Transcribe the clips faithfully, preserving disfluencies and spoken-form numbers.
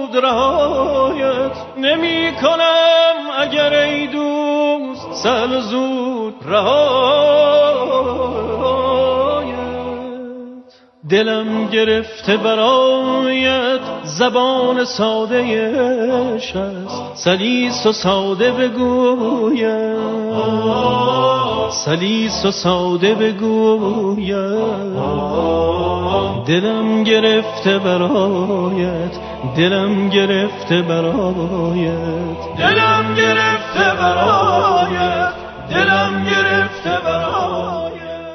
زود رهایت نمی کنم اگر ای دوست سهل زود رهایت. دلم گرفته برایت زبان ساده عشق است، سلیس و ساده بگویم، سلیس و ساده بگویم. دلم گرفته برایت، دلم گرفته برایت، دلم گرفته برایت، دلم گرفته برایت.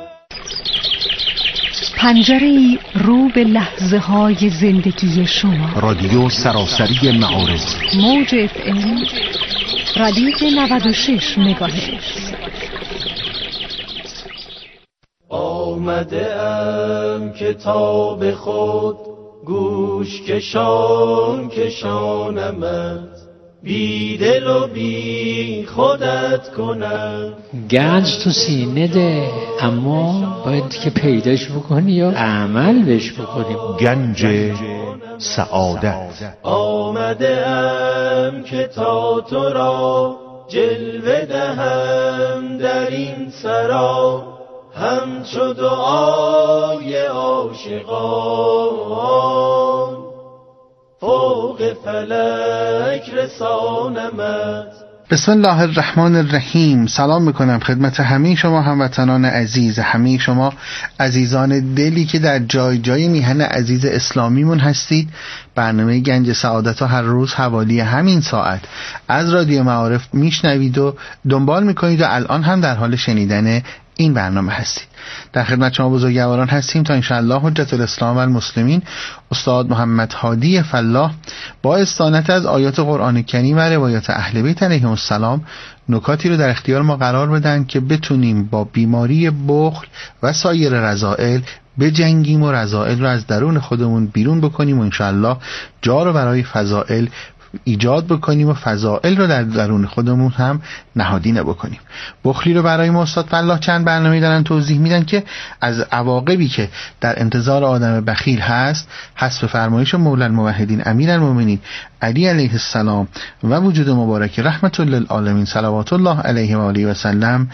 پنجره‌ای رو به لحظه های زندگی شما. رادیو سراسری معارف، موج اف ام ردیف نود و شش مگاهرتز. آمده ام کتاب خود گوش کشان کشانمت، بی دل و بی خودت کنم. گنج تو سینه ده، اما باید که پیداش بکنی و عمل بهش بکنیم. گنج سعادت. آمده ام که تا تو را جلوه دهم در این سرا، همچو دعای عاشقان فوق فلک رسانمت. بسم الله الرحمن الرحیم. سلام میکنم خدمت همه شما هموطنان عزیز، همه شما عزیزان دلی که در جای جای میهن عزیز اسلامیمون هستید. برنامه گنج سعادت رو هر روز حوالی همین ساعت از رادیو معارف میشنوید و دنبال میکنید و الان هم در حال شنیدن این برنامه هستید. در خدمت شما بزرگواران هستیم تا انشاءالله حجت الاسلام و المسلمین استاد محمد هادی فلاح با استانت از آیات قرآن کریم و روایات اهل بیت علیهم السلام نکاتی رو در اختیار ما قرار بدن که بتونیم با بیماری بخل و سایر رذائل بجنگیم و رذائل رو از درون خودمون بیرون بکنیم و انشاءالله جا رو برای فضائل ایجاد بکنیم و فضائل رو در درون خودمون هم نهادینه بکنیم. بخلی رو برای ما استاد فلاح چند برنامه دارن توضیح میدن که از عواقبی که در انتظار آدم بخیل هست حسب فرمایش مولا الموحدین امیرالمومنین علی علیه السلام و وجود مبارک رحمت للعالمین صلوات الله علیه و آله و سلم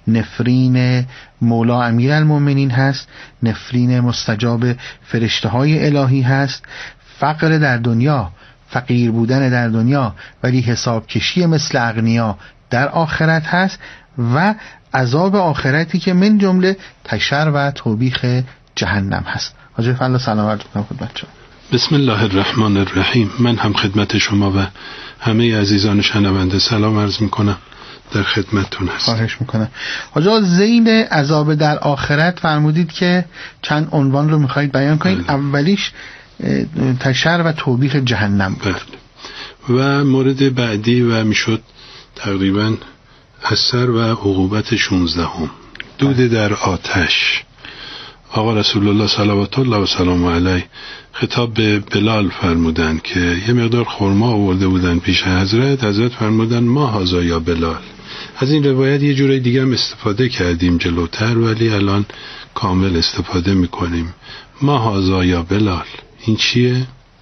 نفرین مولا امیرالمومنین هست، نفرین مستجاب فرشته های الهی هست، فقر در دنیا، فقیر بودن در دنیا ولی حساب کشی مثل اغنیا در آخرت هست و عذاب آخرتی که من جمله تشر و توبیخ جهنم هست. حاجی فضل سلام عرض می‌کنم خدمت شما. بسم الله الرحمن الرحیم. من هم خدمت شما و همه عزیزان شنونده سلام عرض میکنم، در خدمتتون هستم. خواهش میکنم. حاجی ذیل عذاب در آخرت فرمودید که چند عنوان رو میخواید بیان کنید. بله. اولیش تشر و توبیخ جهنم بود. بله. و مورد بعدی و میشد تقریبا اثر و عقوبت شونزدهم دود در آتش. آقا رسول الله صلوات الله و سلام علیه خطاب به بلال فرمودن که یه مقدار خرما آورده بودن پیش حضرت. حضرت فرمودن ما هذا یا بلال. از این روایت یه جوری دیگه هم استفاده کردیم جلوتر ولی الان کامل استفاده میکنیم. ما هذا یا بلال، این چیه؟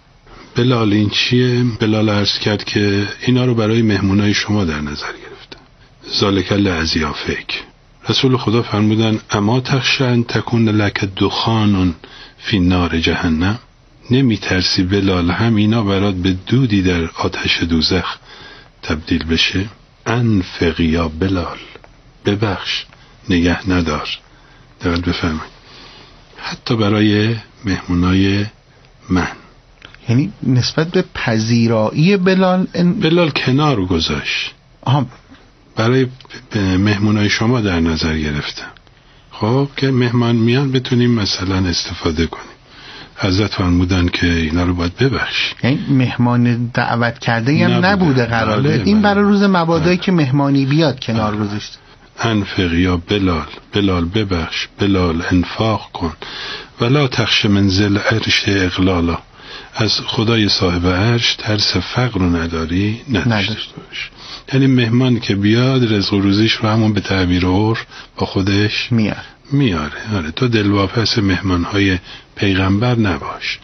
بلال این چیه؟ بلال عرض کرد که اینا رو برای مهمونای شما در نظر گرفتم. ذالک لعضیافک. رسول خدا فرمودن اما تخشن تکون لک دخانون فی نار جهنم. نمی ترسی بلال هم اینا برات به دودی در آتش دوزخ تبدیل بشه؟ انفق یا بلال، ببخش، نگه ندار. دقیق بفرمایید. حتی برای مهمونای من، یعنی نسبت به پذیرایی بلال ان... بلال کنار گذاشت. آها. برای مهمونای شما در نظر گرفتم. خب که مهمان میان بتونیم مثلا استفاده کنیم. حضرت فرمودن که اینا رو باید ببخش. یعنی مهمان دعوت کرده هم نبوده, نبوده قراره. بله این برای روز مبادایی که مهمانی بیاد کنار بله. گذاشت. انفق یا بلال، بلال ببخش، بلال انفاق کن. ولا تخش من ذل عرش اغلالا. از خدای صاحب عرش ترس فقر رو نداری؟ نداشته باش. یعنی مهمان که بیاد رزق و روزیش رو همون به تعبیر عرف با خودش میاره میاره. آره تو دلواپس مهمانهای پیغمبر نباش.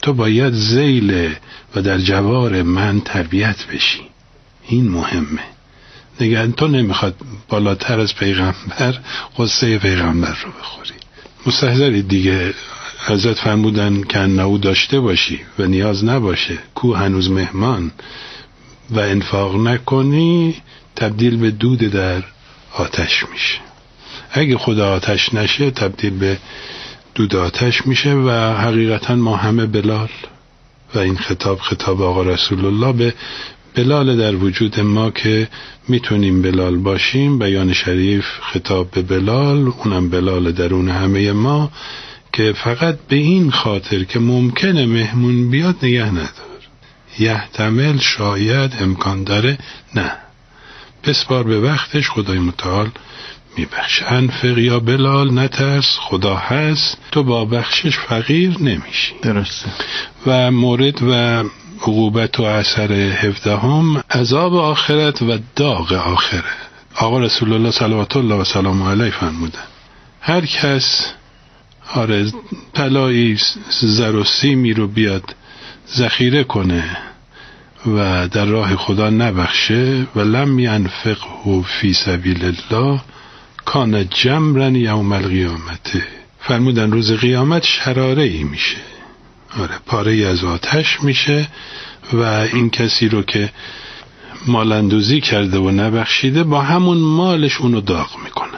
تو باید ذیل و در جوار من تربیت بشی. این مهمه. نگه تو نمیخواد بالاتر از پیغمبر قصه پیغمبر رو بخوری. مستحضری دیگه حضرت فرمودن که انهو داشته باشی و نیاز نباشه، کو هنوز مهمان و انفاق نکنی تبدیل به دود در آتش میشه. اگه خدا آتش نشه تبدیل به دود آتش میشه و حقیقتا ما همه بلال و این خطاب خطاب آقا رسول الله به بلال در وجود ما که میتونیم بلال باشیم. بیان شریف خطاب به بلال، اونم بلال درون همه ما که فقط به این خاطر که ممکنه مهمون بیاد نگه ندار، یحتمل شاید امکان داره، نه بسپار به وقتش، خدای متعال میبخش. انفق یا بلال، نترس، خدا هست، تو با بخشش فقیر نمیشی. درسته. و مورد و عقوبت و اثر هفدهم عذاب آخرت و داغ آخرت. آقا رسول الله صلوات الله و سلام علیه فرمودن هر کس آره طلایی زر و سیمی رو بیاد ذخیره کنه و در راه خدا نبخشه و لم ینفقه فی سبیل الله کان جمرا یوم القیامت، فرمودن روز قیامت شراره ای میشه، آره پاره ای از آتش میشه و این کسی رو که مالندوزی کرده و نبخشیده با همون مالش اونو داغ میکنه.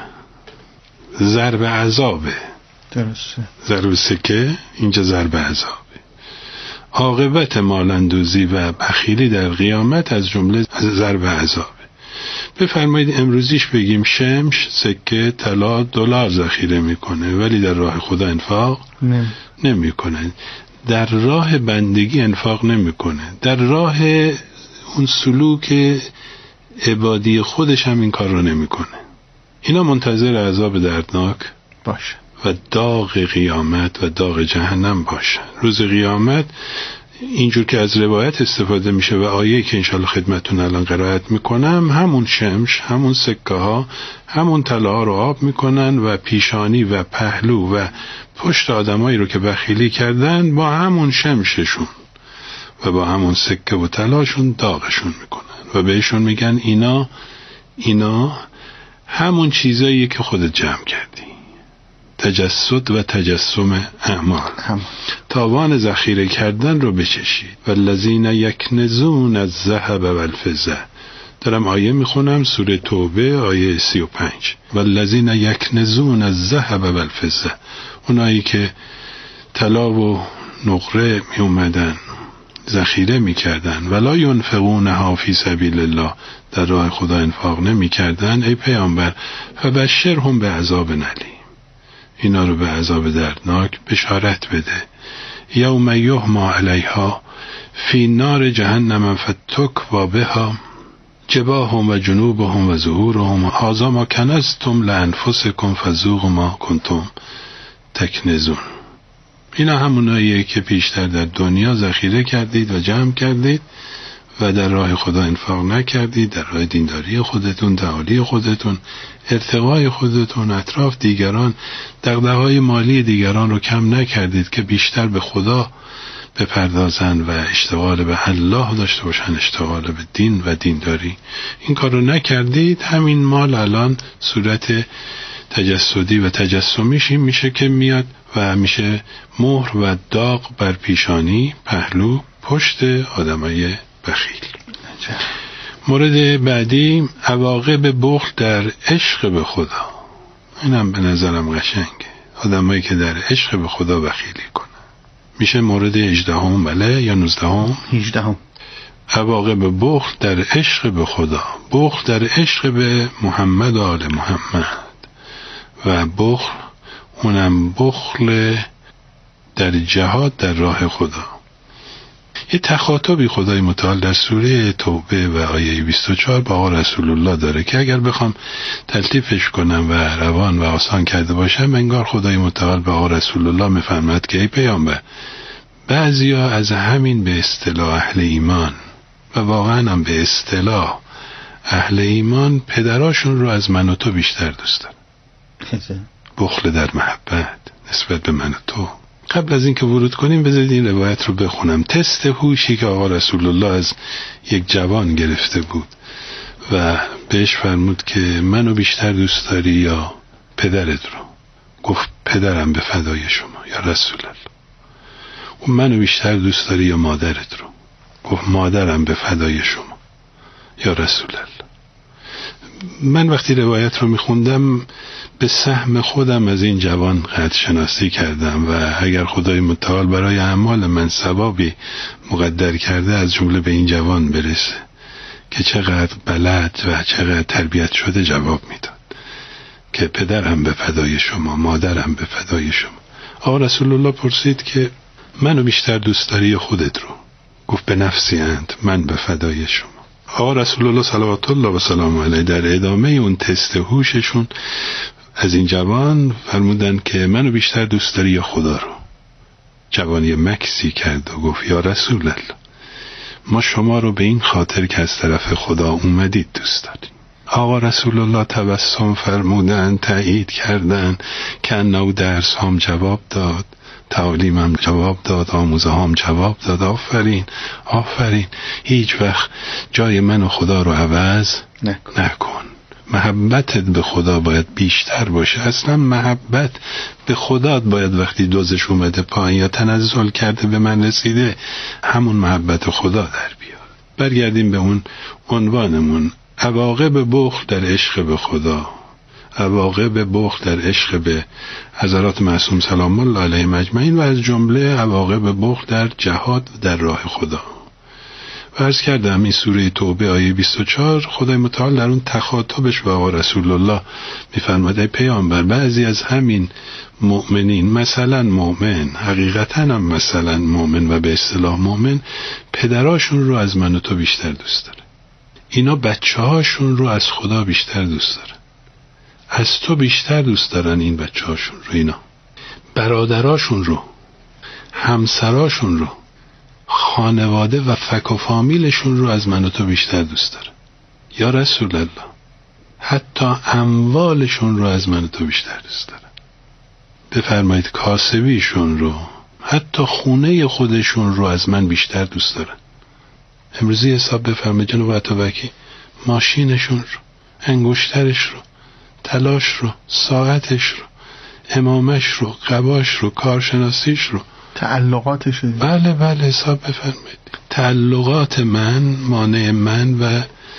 ضرب عذابه. درسته. ضرب سکه، اینجا ضرب عذابه. عاقبت مالندوزی و بخیلی در قیامت از جمله ضرب عذابه. بفرمایید امروزیش بگیم شمش، سکه، طلا، دلار ذخیره میکنه ولی در راه خدا انفاق نمیکنه. در راه بندگی انفاق نمیکنه. در راه اون سلوک عبادی خودش هم این کار رو نمیکنه. اینا منتظر عذاب دردناک باشه و داغ قیامت و داغ جهنم باشن. روز قیامت اینجور که از روایت استفاده میشه و آیه که انشالله خدمتون الان قرائت میکنم، همون شمش، همون سکه ها، همون طلا رو آب میکنن و پیشانی و پهلو و پشت آدمایی رو که بخیلی کردن با همون شمششون و با همون سکه و طلاشون داغشون میکنن و بهشون میگن اینا اینا همون چیزایی که خودت جمع کردی. تجسد و تجسم اعمال، تاوان ذخیره کردن رو بچشید. والذین یکنزون الذهب والفضه. دارم آیه میخونم، سوره توبه آیه سی و پنج. والذین یکنزون الذهب والفضه، اونایی که طلا و نقره می اومدن ذخیره میکردن ولا ینفقونها فی سبیل الله، در راه خدا انفاق نمیکردن، ای پیامبر فبشرهم بعذاب الیم، اینا رو به عذاب دردناک بشارت بده. یوم یحما علیها فی نار جهنم فتکوا بها جباههم و جنوبهم و ظهورهم هذا ما کنزتم لانفسکم فذوقوا ما کنتم تکنزون. اینا هموناییه که پیشتر در دنیا ذخیره کردید و جمع کردید و در راه خدا انفاق نکردید، در راه دینداری خودتون، تعالی خودتون، ارتقای خودتون، اطراف دیگران، دغدغه‌های مالی دیگران رو کم نکردید که بیشتر به خدا بپردازن و اشتغال به الله داشته باشن، اشتغال به دین و دینداری. این کار رو نکردید، همین مال الان صورت تجسدی و تجسمیش این میشه که میاد و میشه مهر و داغ بر پیشانی، پهلو، پشت آدمای بخیل. مورد بعدی عواقب بخل در عشق به خدا. اینم به نظرم قشنگه، آدمایی که در عشق به خدا بخیلی کنن. میشه مورد هجدهم بله یا نوزدهم؟ هجدهم. عواقب بخل در عشق به خدا. بخل در عشق به محمد و آل محمد و بخل اونم بخل در جهاد در راه خدا. یه تخاطبی خدای متعال در سوره توبه و آیه بیست و چهار با آقا رسول الله داره که اگر بخوام تلطیفش کنم و روان و آسان کرده باشم، انگار خدای متعال به آقا رسول الله میفرماد که ای پیامبر، بعضیا از همین به اصطلاح اهل ایمان و واقعا هم به اصطلاح اهل ایمان پدراشون رو از من و تو بیشتر دوست دارن. بخل در محبت نسبت به من و تو. قبل از اینکه ورود کنیم بذارید این روایت رو بخونم. تست هوشی که آقا رسول الله از یک جوان گرفته بود و بهش فرمود که منو بیشتر دوست داری یا پدرت رو؟ گفت پدرم به فدای شما یا رسول الله. و منو بیشتر دوست داری یا مادرت رو؟ گفت مادرم به فدای شما یا رسول الله. من وقتی روایت رو میخوندم به سهم خودم از این جوان قدر شناسی کردم و اگر خدای متعال برای اعمال من ثوابی مقدر کرده از جمله به این جوان برسه که چقدر بلد و چقدر تربیت شده جواب میداد که پدرم به فدای شما، مادرم به فدای شما. آقا رسول الله پرسید که منو بیشتر دوست داری یا خودت رو؟ گفت به نفسی اند، من به فدای شما. آقا رسول الله صلوات الله و سلام علیه در ادامه اون تست هوششون از این جوان فرمودن که منو بیشتر دوست داری یا خدا رو؟ جوانی مکسی کرد و گفت یا رسول الله، ما شما رو به این خاطر که از طرف خدا اومدید دوست داریم. آقا رسول الله تبسم فرمودن، تایید کردن که انو درس هم جواب داد، تعالیمم جواب داد، آموزه هم جواب داد. آفرین آفرین، هیچ وقت جای من و خدا رو عوض نکن, نکن. محبتت به خدا باید بیشتر باشه. اصلا محبت به خدا باید وقتی دوزش اومده پایین یا تنزل کرده به من رسیده همون محبت خدا در بیاد. برگردیم به اون عنوانمون، عواقب بخل در عشق به خدا، عواقب بخل در عشق به حضرات معصوم سلام الله علیهم اجمعین و از جمله عواقب بخل در جهاد در راه خدا. و عرض کردم این سوره توبه آیه بیست و چهار خدای متعال در اون تخاطبش با آقا رسول الله میفرماید ای پیامبر، بعضی از همین مؤمنین، مثلا مؤمن، حقیقتا هم مثلا مؤمن و به اصطلاح مؤمن، پدراشون رو از من و تو بیشتر دوست داره. اینا بچه هاشون رو از خدا بیشتر دوست دارن، از تو بیشتر دوست دارن این بچه هاشون رو، اینا برادراشون رو، همسراشون رو، خانواده و فک و فامیلشون رو از من و تو بیشتر دوست دارن. یا رسول الله، حتی اموالشون رو از من و تو بیشتر دوست دارن. بفرمایید کاسبیشون رو، حتی خونه خودشون رو از من بیشتر دوست دارن. امروزی حساب بفرمایید جناب عطابکی، ماشینشون رو، انگشترش رو، تلاش رو، ساعتش رو، امامش رو، قباش رو، کارشناسیش رو، تعلقاتش رو. بله بله حساب بفرمایید. تعلقات من مانع من و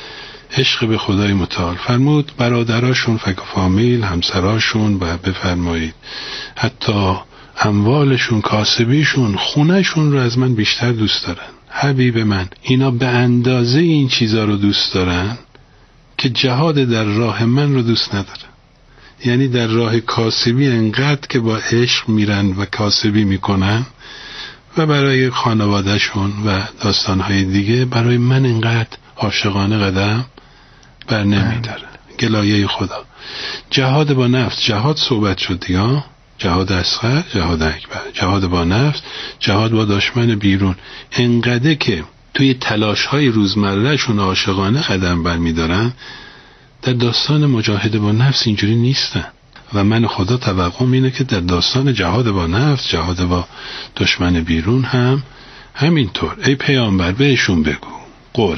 عشق به خدای متعال. فرمود برادراشون، فک و فامیل، همسراشون و بفرمایید حتی اموالشون، کاسبیشون، خونهشون رو از من بیشتر دوست دارن. حبیب من، اینا به اندازه این چیزا رو دوست دارن که جهاد در راه من رو دوست ندارن. یعنی در راه کاسبی انقدر که با عشق میرن و کاسبی میکنن و برای خانوادهشون و داستانهای دیگه، برای من انقدر عاشقانه قدم بر نمیدارن. گلایه خدا. جهاد با نفس، جهاد صحبت شد دیگه، جهاد اصغر، جهاد اکبر، جهاد با نفس، جهاد با دشمن بیرون. انقدر که توی تلاش‌های روزمره‌شون عاشقانه قدم برمی‌دارن، در داستان مجاهده با نفس اینجوری نیستن. و من خدا توقعم اینه که در داستان جهاد با نفس، جهاد با دشمن بیرون هم همینطور. ای پیامبر بهشون بگو، قل،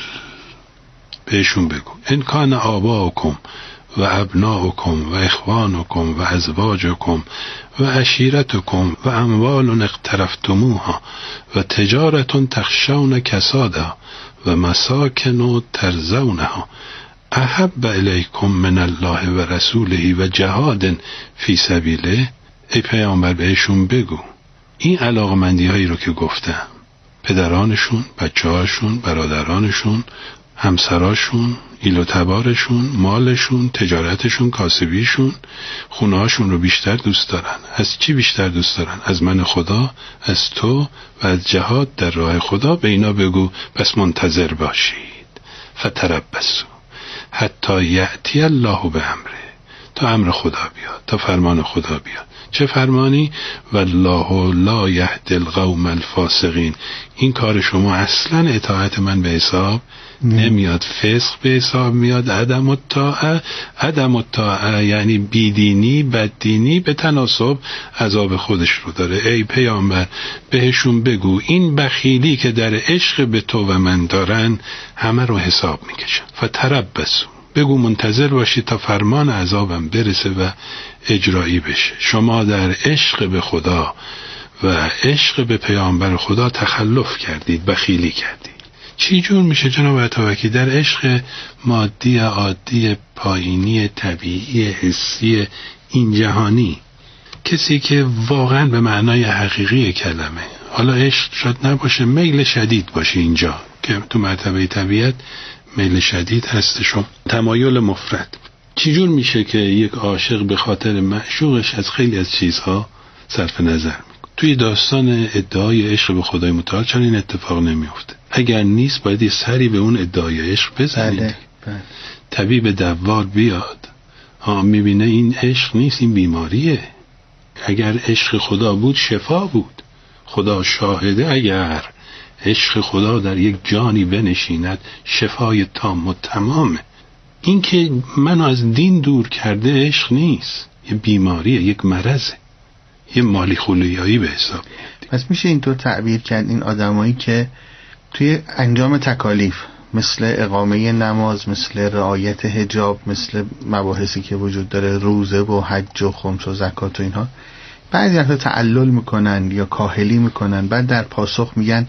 بهشون بگو ان کان آباؤکم و ابناؤکم و اخوانکم و ازواجکم و عشیرتکم و اموال اقترفتموها و تجارت تخشون کسادها و مساکن ترضونها احب الیکم من الله و رسوله و جهاد فی سبیله. ای پیامبر بهشون بگو این علاقمندی هایی رو که گفتم، پدرانشون، بچه هاشون، برادرانشون، همسراشون، ایل و تبارشون، مالشون، تجارتشون، کاسبیشون، خونه هاشون رو بیشتر دوست دارن. از چی بیشتر دوست دارن؟ از من خدا، از تو و از جهاد در راه خدا. به اینا بگو پس منتظر باشید، فتربصوا حتی یأتی الله به امره، تا امر خدا بیاد، تا فرمان خدا بیاد. چه فرمانی؟ والله لا یهدی القوم الفاسقین. این کار شما اصلا اطاعت من به حساب نمیاد، فسق به حساب میاد. عدم الطاعه، عدم الطاعه یعنی بیدینی، بددینی به تناسب عذاب خودش رو داره. ای پیامبر بهشون بگو این بخیلی که در عشق به تو و من دارن همه رو حساب میکشن. فتربصوا، بگو منتظر باشید تا فرمان عذابم برسه و اجرایی بشه. شما در عشق به خدا و عشق به پیامبر خدا تخلف کردید، بخیلی کردید. چی جور میشه جناب عطاوکی در عشق مادی، عادی، پایینی، طبیعی، حسی، این جهانی؟ کسی که واقعا به معنای حقیقی کلمه، حالا عشق شاید نباشه، میل شدید باشه، اینجا که تو مرتبه طبیعت میل شدید هستش و تمایل مفرط. چی جور میشه که یک عاشق به خاطر معشوقش از خیلی از چیزها صرف نظر میکنه؟ توی داستان ادعای عشق به خدای متعال چون این اتفاق نمیفته. اگر نیست باید یه سری به اون ادعای عشق بزنید. بله، بله. طبیب دوار بیاد، ها میبینه این عشق نیست، این بیماریه. اگر عشق خدا بود شفا بود. خدا شاهده اگر عشق خدا در یک جانی بنشیند شفای تام و تمامه. این که منو از دین دور کرده عشق نیست، یه بیماریه، یک مرضه، یه مالی خولیایی به حساب میاد. پس میشه اینطور تعبیر کرد این آدمایی که توی انجام تکالیف مثل اقامه نماز، مثل رعایت حجاب، مثل مباحثی که وجود داره، روزه و حج و خمس و زکات و اینها، بعضی وقتا تعلل میکنن یا کاهلی میکنن، بعد در پاسخ میگن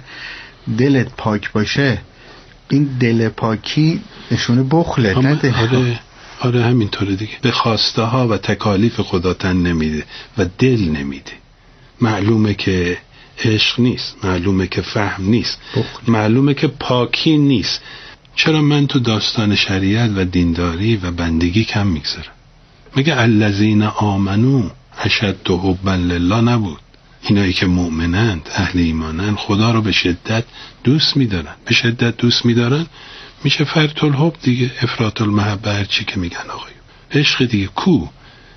دلت پاک باشه. این دل پاکی نشونه بخله، نه؟ آره آره همینطوره دیگه. به خواسته ها و تکالیف خدا تن نمیده و دل نمیده. معلومه که عشق نیست، معلومه که فهم نیست، بخل. معلومه که پاکی نیست. چرا من تو داستان شریعت و دینداری و بندگی کم میگذارم؟ میگه الذین آمنو اشد حبا لله نبود؟ اینایی که مؤمنند، اهل ایمانند، خدا رو به شدت دوست میدارن. به شدت دوست میدارن میشه فرط الحب دیگه، افراط المحبه، هر چی که میگن آقایون. عشق دیگه کو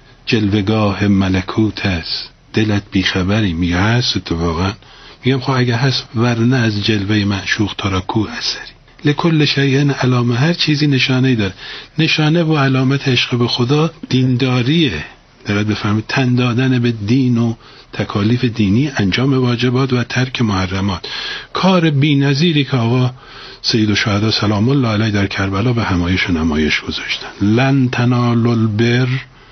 جلوگاه ملکوت است، دلت بیخبری. میگه هست تو واقعا؟ میگم خب اگه هست ورنه از جلوه معشوق تا را کو اثری. لکل شیء علامه، هر چیزی نشانه‌ای داره. نشانه و علامت عشق به خدا دینداریه. دقیق بفهمید، تن دادن به دین و تکالیف دینی، انجام واجبات و ترک محرمات. کار بی‌نظیری که آقا سید الشهدا سلام الله علیه در کربلا به همایش و نمایش گذاشتن. لن تنالوا البر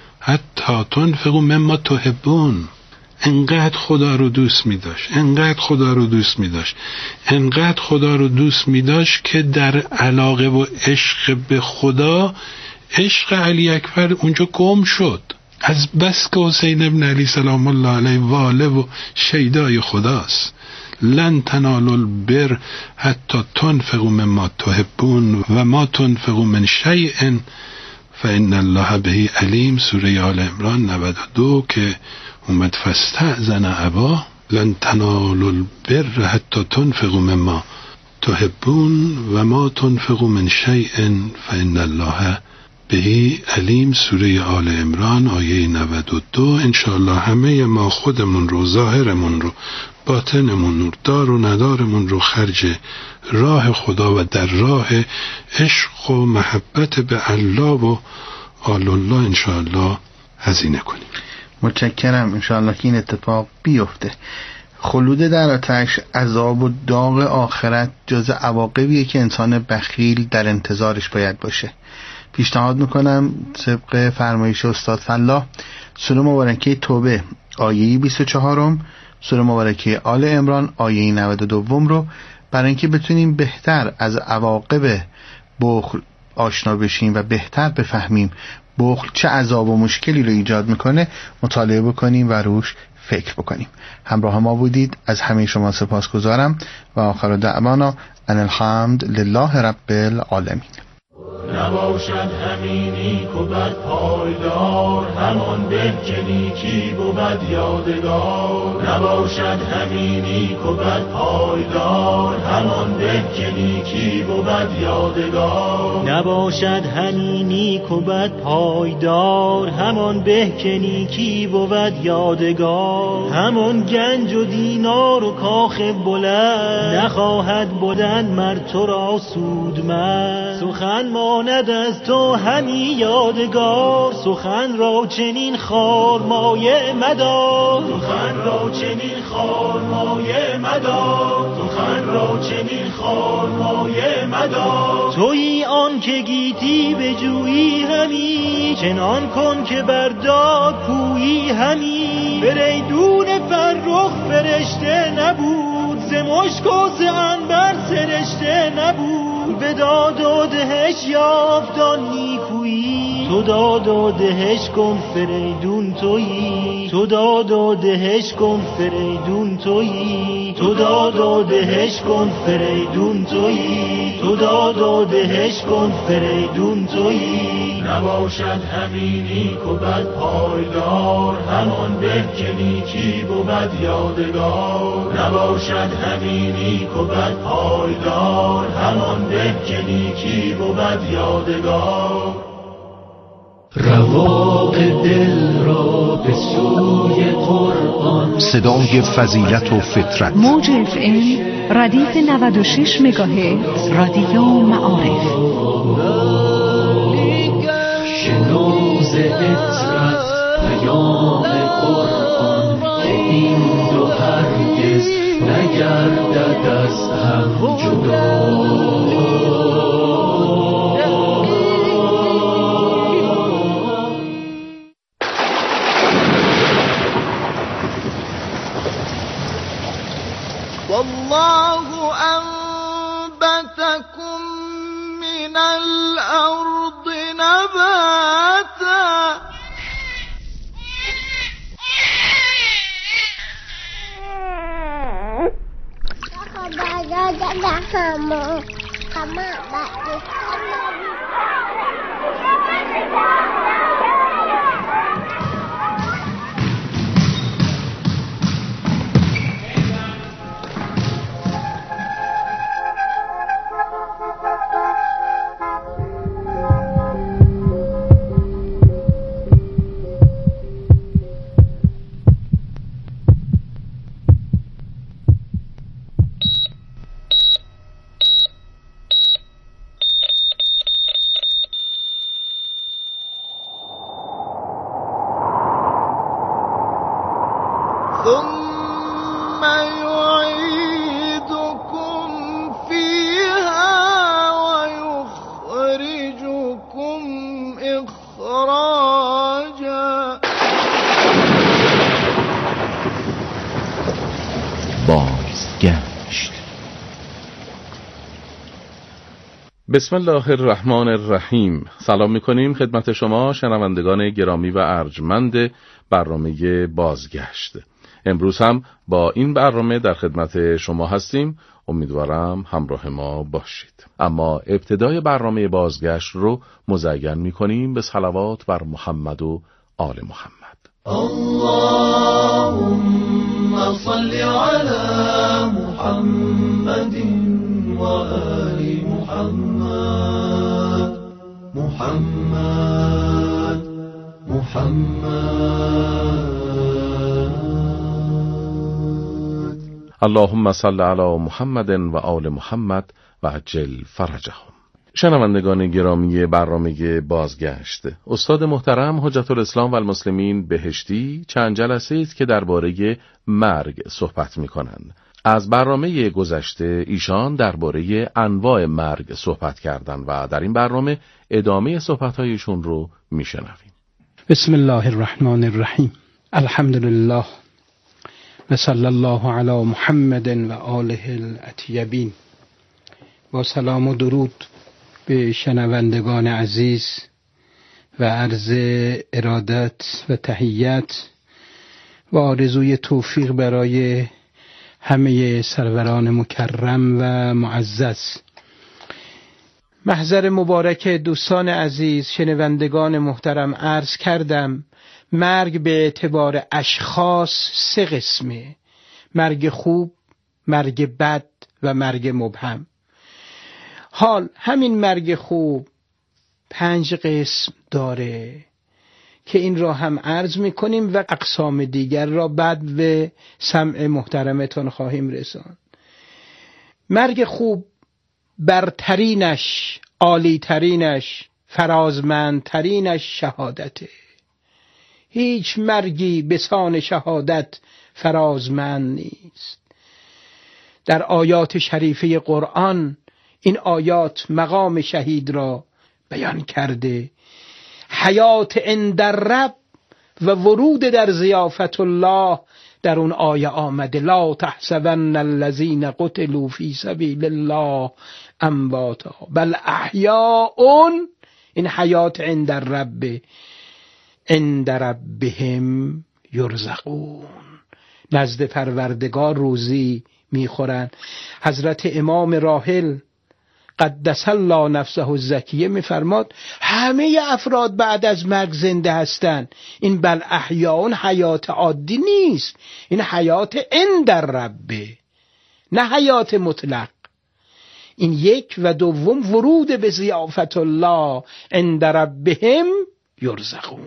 حتی تنفقوا مما تحبون. انقدر خدا رو دوست می داشت، انقدر خدا رو دوست می داشت، انقدر خدا رو دوست می داشت که در علاقه و عشق به خدا، عشق علی اکبر اونجا گم شد. از بس که حسین ابن علی سلام الله علیه واله و شیدای خداست. لن تنالوا البر حتی تنفقوا مما تحبون و ما تنفقوا من شیء فإن الله به علیم. سوره آل عمران نود و دو که اومد فاستأذن ابا لن تنالوا البر حتی تنفقوا مما تحبون و ما تنفقوا من شیء فإن الله به علیم. سوره آل عمران آیه نود و دو. انشاءالله همه ما خودمون رو، ظاهرمون رو، باطنمون رو، دار و ندارمون رو خرج راه خدا و در راه عشق و محبت به الله و آل الله انشاءالله هزینه کنیم. متشکرم. انشاءالله که این اتفاق بیفته. خلود در آتش، عذاب و داغ آخرت جز عواقبیه که انسان بخیل در انتظارش باید باشه. پیشنهاد میکنم طبق فرمایش استاد فلاح سوره مبارکه توبه آیه بیست و چهار، سوره مبارکه آل عمران آیه نود و دو رو برای اینکه بتونیم بهتر از عواقب بخل آشنا بشیم و بهتر بفهمیم بخل چه عذاب و مشکلی رو ایجاد میکنه مطالعه بکنیم و روش فکر بکنیم. همراه ما بودید، از همه شما سپاسگزارم و آخر دعوانا ان الحمد لله رب العالمین. نباشد همین نیک و بد پایدار، همان به که نیکی بود یادگار. نباشد همین نیک و بد پایدار، همان به که نیکی بود یادگار. نباشد همین نیک و بد پایدار، همان به که نیکی بود یادگار. همان گنج و دینار و کاخ بلند، نخواهد بودن مرد تو را سودمند. سخن ماند از تو همی یادگار، سخن را چنین خار مایه مدار. سخن را چنین خار مایه مدار، سخن را چنین خار مایه مدار. تویی آن که گیتی به جویی همی، چنان کن که برداد پویی همی. فریدون فرخ فرشته نبود، ز مشک و ز عنبر سرشته نبود. به داد و دهش یافت آن نیکویی، تو داد و دهش کن فریدون تویی. تو داد و دهش کن فریدون تویی. تو داد و دهش کن فریدون تویی. تو داد و دهش کن فریدون تویی. نباشد همین نیک و بد پایدار، همان به که نیکی بود یادگار. نباشد همین نیک و بد پایدار، همان به که نیکی بود یادگار. رواق دل را به سوی قرآن، صدای فضیلت و فطرت. موج اف ام ردیف نود و شش مگاهرتز رادیو معارف. شنوز عطرت پیام قرآن، که این دو هرگز نگردد از هم جدا. والله أنبتكم من الأرض نباتا. ثم يعيدكم فيها ويخرجكم إخراجا. بازگشت. بسم الله الرحمن الرحیم. سلام میکنیم خدمت شما شنوندگان گرامی و ارجمند برنامه بازگشت. امروز هم با این برنامه در خدمت شما هستیم. امیدوارم همراه ما باشید. اما ابتدای برنامه بازگشت رو مزین میکنیم به صلوات بر محمد و آل محمد. اللهم صل على محمد و آل محمد. محمد محمد. اللهم صل علی محمد و آل محمد و عجل فرجهم. شنوندگان گرامی برنامه بازگشت، استاد محترم حجت الاسلام و المسلمین بهشتی چند جلسه است که درباره مرگ صحبت می‌کنند. از برنامه گذشته ایشان درباره انواع مرگ صحبت کردند و در این برنامه ادامه صحبت‌هایشون رو می‌شنویم. بسم الله الرحمن الرحیم. الحمدلله و صلی الله علی محمد و آله الاطیبین. با سلام و درود به شنوندگان عزیز و عرض ارادت و تحیت و آرزوی توفیق برای همه سروران مکرم و معزز. محضر مبارک دوستان عزیز، شنوندگان محترم، عرض کردم مرگ به اعتبار اشخاص سه قسمه: مرگ خوب، مرگ بد و مرگ مبهم. حال همین مرگ خوب پنج قسم داره که این را هم عرض میکنیم و اقسام دیگر را بعد به سمع محترمتان خواهیم رساند. مرگ خوب برترینش، عالی ترینش، فرازمندترینش شهادته. هیچ مرگی به سان شهادت فرازمند نیست. در آیات شریفه قرآن این آیات مقام شهید را بیان کرده. حیات عند الرب و ورود در ضیافت الله در اون آیه آمده: لا تحسبن الذین قتلوا فی سبیل الله امواتا بل احیاء. این حیات عند الرب، عند ربهم یرزقون، نزد پروردگار روزی میخورن. حضرت امام راحل قدس الله نفسه الزکیه میفرماد همه افراد بعد از مرگ زنده هستند. این بل احیاء حیات عادی نیست، این حیات عند الرب، نه حیات مطلق. این یک. و دوم ورود به ضیافت الله عند ربهم یرزقون.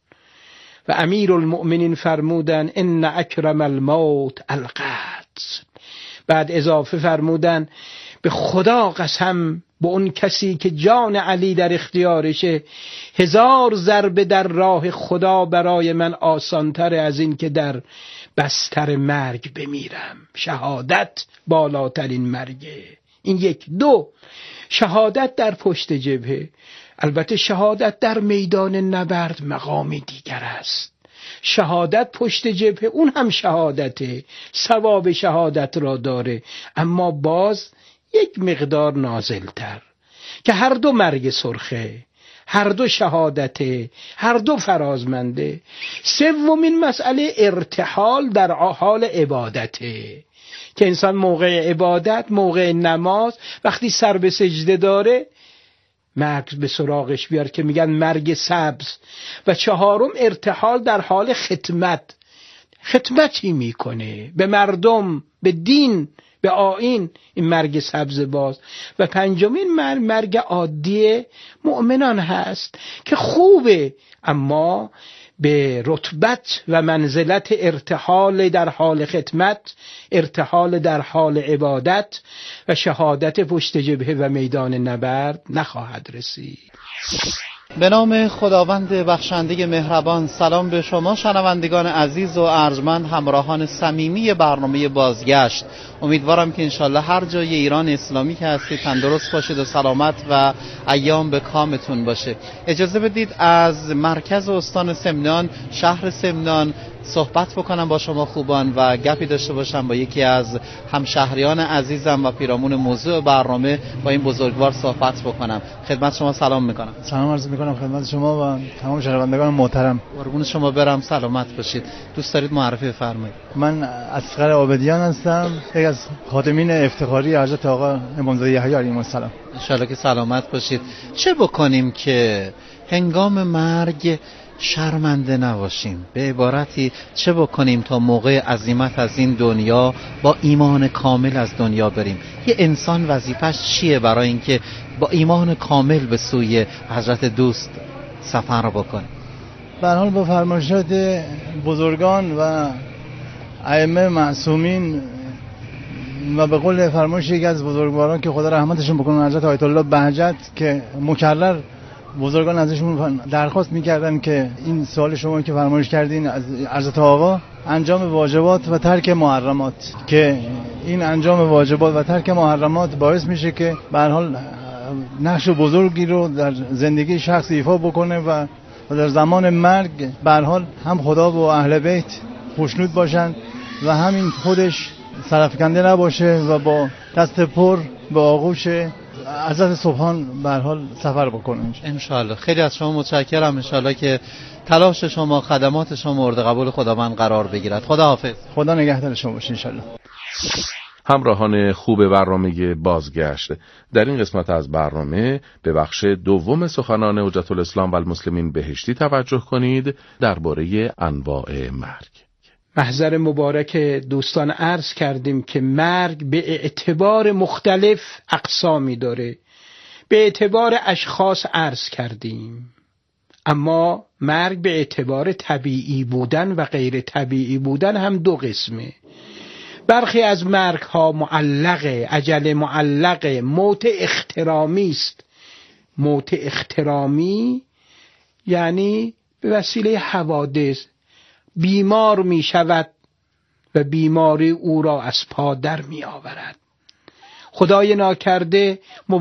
و امیر المؤمنین فرمودن ان اکرم الموت القتل. بعد اضافه فرمودن به خدا قسم، به اون کسی که جان علی در اختیارشه، هزار ضربه در راه خدا برای من آسانتر از این که در بستر مرگ بمیرم. شهادت بالاترین مرگه. این یک. دو، شهادت در پشت جبهه. البته شهادت در میدان نبرد مقامی دیگر است. شهادت پشت جبهه اون هم شهادته، ثواب شهادت را داره، اما باز یک مقدار نازلتر، که هر دو مرگ سرخه، هر دو شهادته، هر دو فرازمنده. سومین مسئله ارتحال در حال عبادته، که انسان موقع عبادت، موقع نماز، وقتی سر به سجده داره مرگ به سراغش بیار که میگن مرگ سبز. و چهارم ارتحال در حال خدمت، خدمتی میکنه به مردم، به دین، به آیین، این مرگ سبز باز. و پنجمین مرگ مرگ عادی مؤمنان هست که خوبه، اما به رتبت و منزلت ارتحال در حال خدمت، ارتحال در حال عبادت و شهادت پشت جبهه و میدان نبرد نخواهد رسید. به نام خداوند بخشنده مهربان. سلام به شما شنوندگان عزیز و ارجمند، همراهان صمیمی برنامه بازگشت. امیدوارم که انشالله هر جای ایران اسلامی که هستید تندرست باشید و سلامت و ایام به کامتون باشه. اجازه بدید از مرکز استان سمنان، شهر سمنان صحبت بکنم با شما خوبان و گپی داشته باشم با یکی از همشهریان عزیزم و پیرامون موضوع برنامه با این بزرگوار صحبت بکنم. خدمت شما سلام میکنم. سلام عرض میکنم خدمت شما و تمام شنوندگان محترم. قربون شما برم، سلامت باشید. دوست دارید معرفی بفرمایید؟ من اصغر عابدیان هستم، یکی از خادمین افتخاری حضرت آقا امامزاده یحیی علیه السلام. ان شاءالله که سلامت باشید. چه بکنیم که هنگام مرگ شرمنده نباشیم؟ به عبارتی چه بکنیم تا موقع عزیمت از این دنیا با ایمان کامل از دنیا بریم؟ یه انسان وظیفش چیه برای اینکه با ایمان کامل به سوی حضرت دوست سفر بکنه؟ به هر حال با فرمایشات بزرگان و ائمه معصومین و به قول فرمایش یکی از بزرگواران که خدا رحمتشون بکنه، حضرت آیت الله بهجت، که مکرر بزرگان ازشون درخواست میکردن که این سوال شما که فرمایش کردین از حضرت آقا، انجام واجبات و ترک محرمات، که این انجام واجبات و ترک محرمات باعث میشه که به هر حال نقش بزرگی رو در زندگی شخص ایفا بکنه و در زمان مرگ به هر حال هم خدا و اهل بیت خوشنود باشن و همین خودش سرفکنده نباشه و با دست پر به آغوش حضرت سبحان به هر حال سفر بکنه ان شاء الله. خیلی از شما متشکرم. ان شاء الله که تلاش شما، خدمات شما مورد قبول خداوند قرار بگیرد. خدا حافظ. خدا نگهدار شما باشه ان شاء الله. همراهان خوب برنامه بازگشت، در این قسمت از برنامه به بخش دوم سخنان حجت الاسلام و المسلمین بهشتی توجه کنید درباره انواع مرگ. محضر مبارک دوستان عرض کردیم که مرگ به اعتبار مختلف اقسامی داره. به اعتبار اشخاص عرض کردیم، اما مرگ به اعتبار طبیعی بودن و غیر طبیعی بودن هم دو قسمه. برخی از مرگ ها معلقه، اجل معلقه، موت اخترامی است. موت اخترامی یعنی به وسیله حوادث بیمار می شود و بیماری او را از پا در می آورد. خدای ناکرده